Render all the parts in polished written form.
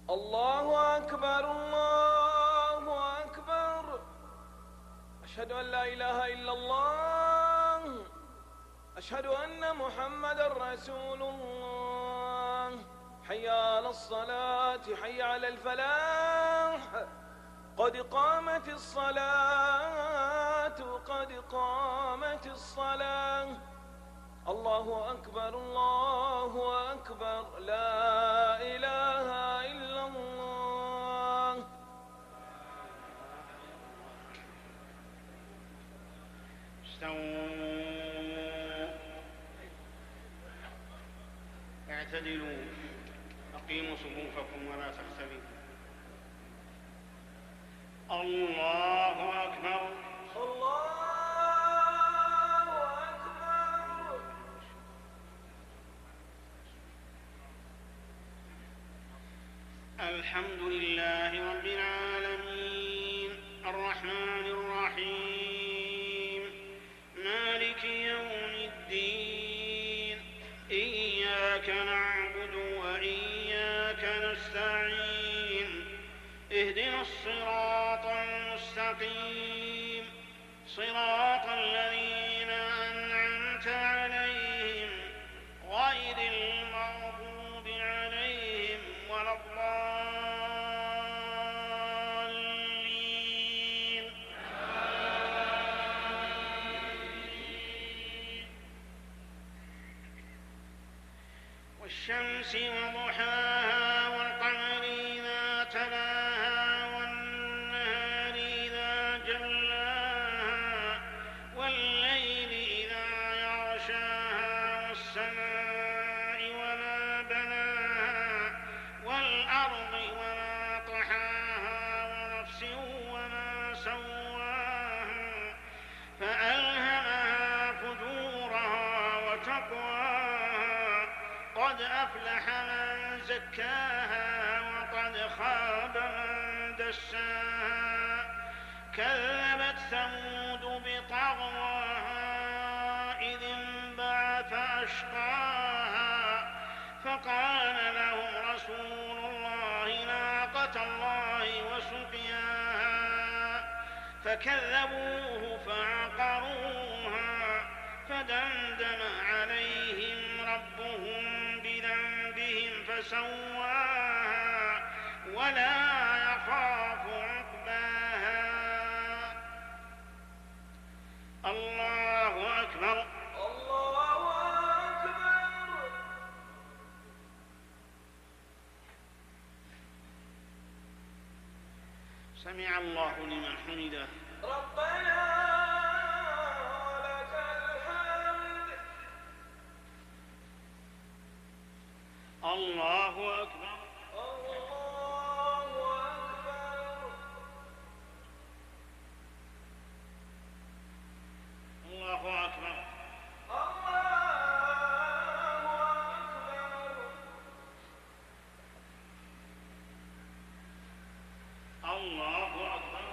الله أكبر الله أكبر. أشهد أن لا إله إلا الله. أشهد أن محمدا رسول الله. حي على الصلاة حي على الفلاح. قد قامت الصلاة قد قامت الصلاة. الله أكبر الله أكبر. لا إله إلا الله. استووا اعتدلوا أقيموا صفوفكم ولا تختلفوا. الله أكبر الله أكبر. الحمد لله رب العالمين الرحمن الرحيم مالك يوم الدين إياك نعبد وإياك نستعين اهدنا الصراط المستقيم صراط الذين أنعمت عليهم غير المغضوب عليهم ولا الضالين. والشمس وضحاها والقمر إذا تلاها والنهار إذا جلاها والليل إذا يغشاها والسماء وما بناها والأرض وما طحاها ونفس وما سواها فألهمها فجورها وتقواها قد أفلح من زكاها وقد خاب من دساها. كذبت ثمود بطغواها إذ انبعث أشقاها فقال لهم رسول الله ناقة الله وسقياها فكذبوه فعقروها فدمدم عليهم ربهم بذنبهم فسواها ولا يخاف عقباها. الله أكبر الله أكبر. سمع الله لمن حمده. ربنا ولك الحمد. الله أكبر الله أكبر. الله أكبر الله الله أكبر. أكبر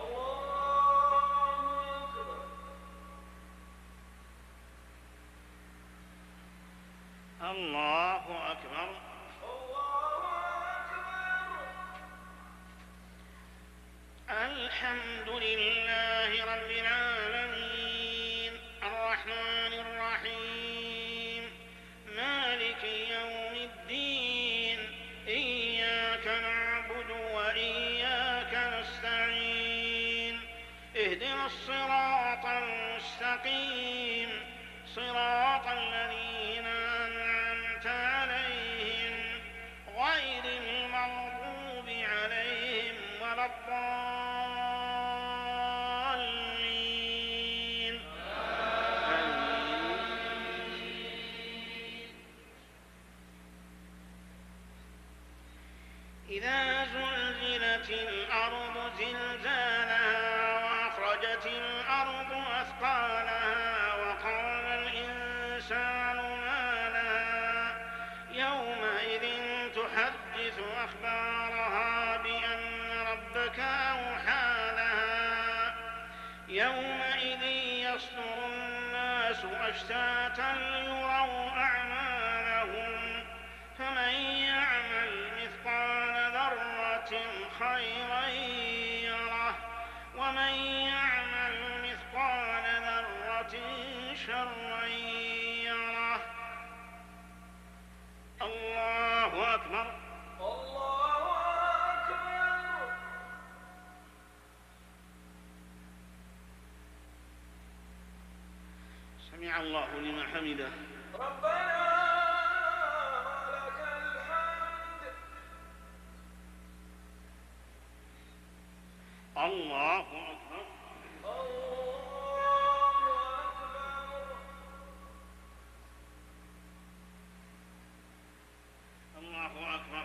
الله الله أكبر. أكبر. الله أكبر. الحمد لله رب العالمين الرحمن الرحيم مالك يوم الدين إياك نعبد وإياك نستعين اهدنا الصراط المستقيم صراط الذين أنعمت عليهم غير المغضوب عليهم ولا الضالين. إذا زلزلت الأرض زلزالها وأخرجت الأرض أثقالها وقال الإنسان ما لها يومئذ تحدث أخبارها بأن ربك أوحى لها يومئذ يصدر الناس أشتاتا ليروا أعمالهم فمن يعمل مثقال ذرة ذرة خيرا يره ومن يعمل مثقال ذرة شرا يره. الله أكبر. الله أكبر. سمع الله لمن حمده. ربنا ولك الحمد. الله أكبر. الله أكبر. الله أكبر.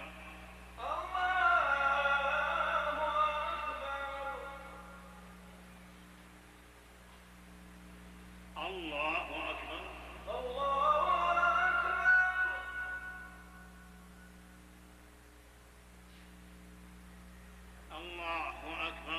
الله أكبر. الله أكبر. الله الله أكبر. أكبر.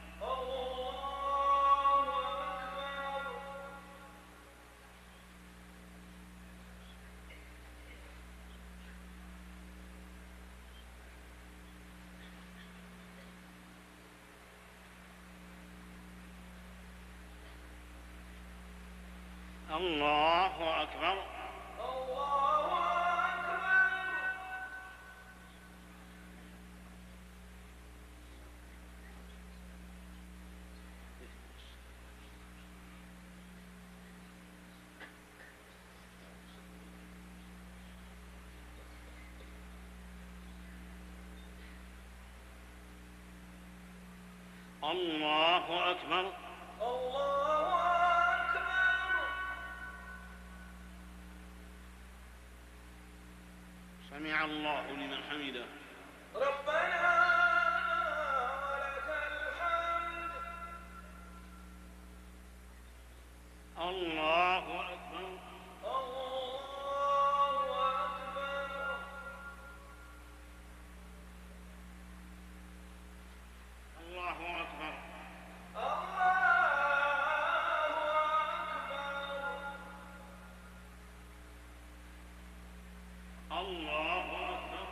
الله أكبر. الله أكبر. الله أكبر. الله أكبر. سمع الله لمن حمده. ربنا ولك الحمد. الله أكبر. الله أكبر. الله أكبر. الله أكبر.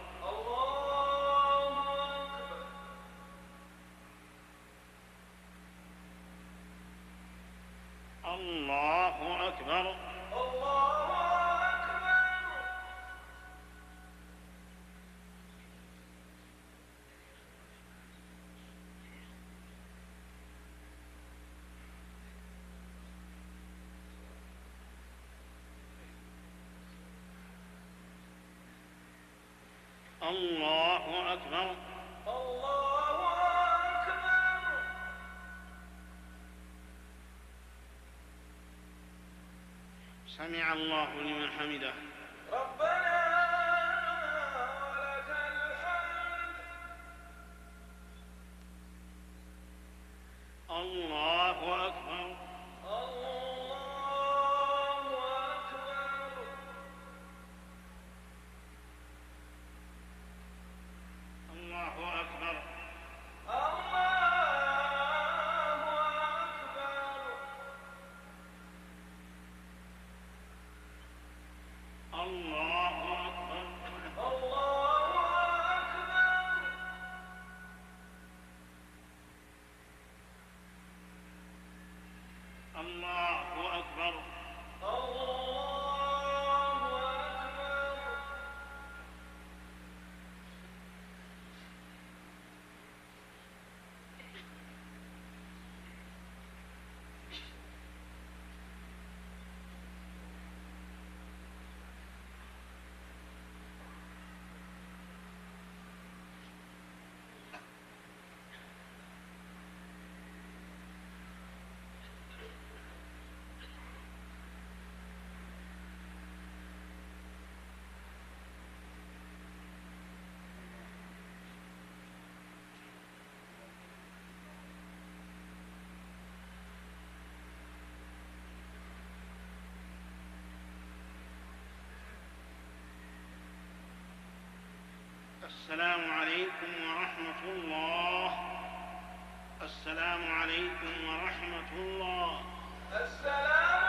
الله أكبر. الله أكبر. الله أكبر. الله أكبر. سمع الله لمن حمده. ربنا ولك الحمد. الله أكبر. الله أكبر. الله أكبر. الله أكبر. الله أكبر. الله أكبر. الله أكبر. الله أكبر. السلام عليكم ورحمة الله. السلام عليكم ورحمة الله. السلام